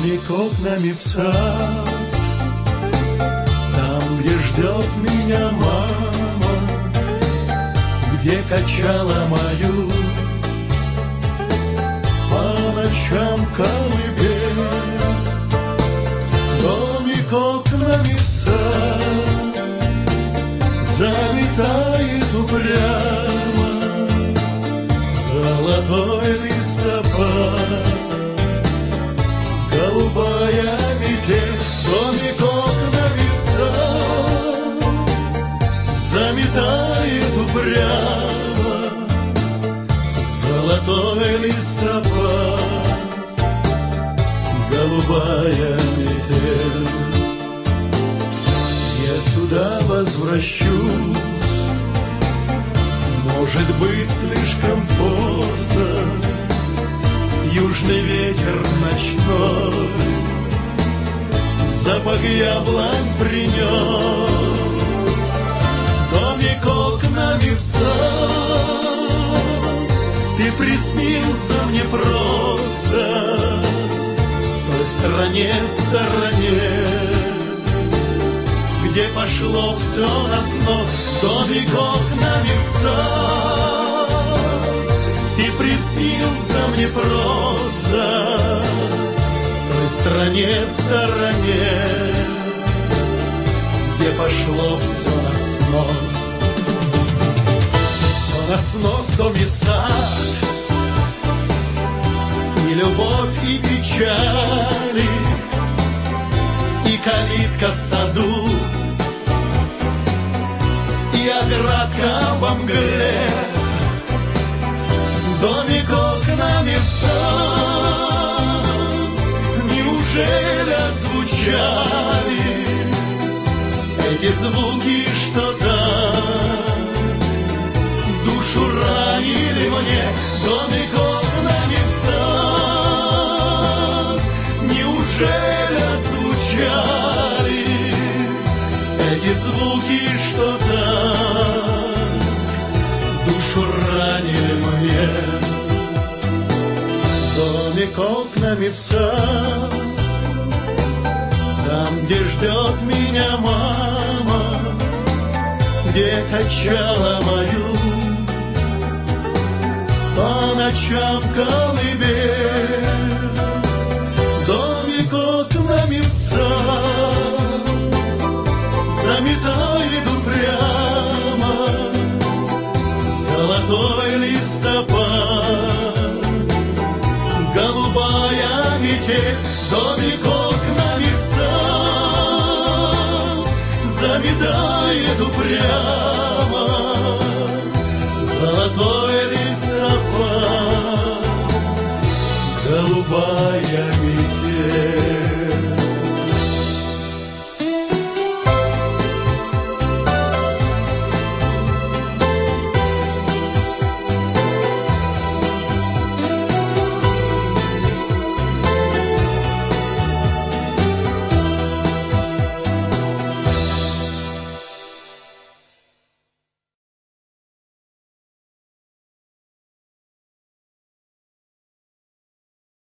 домик окнами в сад, там, где ждет меня мама, где качала мою по ночам колыбель. Домик окнами в сад заметает упрямо золотой листопад, голубая метель. Домик окнами в сад заметает упрямо золотой листопад, голубая метель. Я сюда возвращусь, может быть, слишком поздно. Южный ветер ночной запах яблонь принес. Домик окнами в сад, ты приснился мне просто в той стороне, где пошло все на снос. Домик окнами в сад, ты приснился мне просто в той стороне, где пошло все на снос. Все на снос, дом и сад, и любовь, и печали, и калитка в саду, и оградка во мгле. Домик окнами в сад, неужели отзвучали эти звуки, что-то душу ранили мне? Домик окнами в сад, неужели отзвучали эти звуки, что-то душу ранили мне? Домик окнами в сад, там, где ждет меня мама, где качала мою по ночам колыбель. Домик окнами в сад заметает упрямо золотой листопад, голубая метель. Домик окнами в сад заметает упрямо золотой листопад, голубая